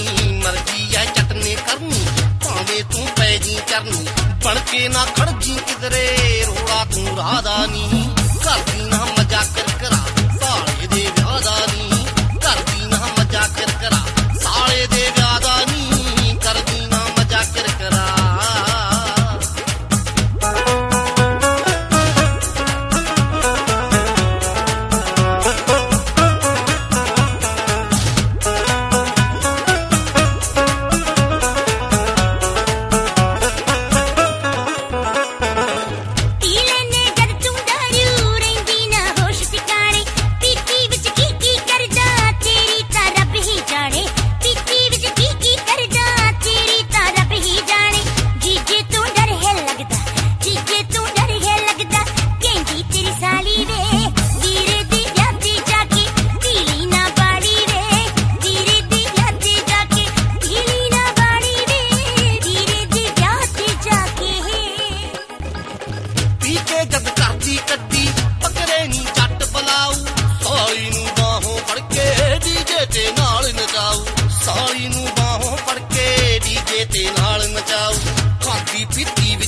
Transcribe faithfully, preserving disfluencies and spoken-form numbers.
ਮਰਜੀ ਐ ਚਟਨੇ ਕਰਨੀ ਭਾਵੇਂ ਤੂੰ ਪੈ ਜੀ ਕਰਨੀ ਬਣ ਕੇ ਨਾ ਖੜਜੀ ਕਿਧਰੇ ਰੋੜਾ ਤੂੰ ਰਾਦਾ ਨੀ ਕਰਦੀ ਨਾ ਮਜ਼ਾ ਕਰ ਕਰਾ ਸਾਲੇ ਦੇ ਵਿਆਹ ਦਾ ਨੀ ਕਰਦੀ ਨਾ ਮਜ਼ਾ ਕਰ ਕਰਾ ਸਾਲੇ ਦੇ ਵਿਆਹ ਦਾ ਨੀ ਕਰਦੀ ਨਾ ਮਜ਼ਾ ਕਰ ਕਰਾ ਜਦ ਕਰਦੀ ਕੱਢੀ ਪਕੜੇ ਨੀ ਜੱਟ ਬਲਾਊ ਸਾਲੀ ਨੂੰ ਬਾਹੋਂ ਫੜ ਕੇ ਡੀਜੇ ਤੇ ਨਾਲ ਨਚਾਊ ਸਾਲੀ ਨੂੰ ਬਾਹੋਂ ਫੜ ਕੇ ਡੀਜੇ ਤੇ ਨਾਲ ਨਚਾਊ ਖਾਦੀ ਪੀਤੀ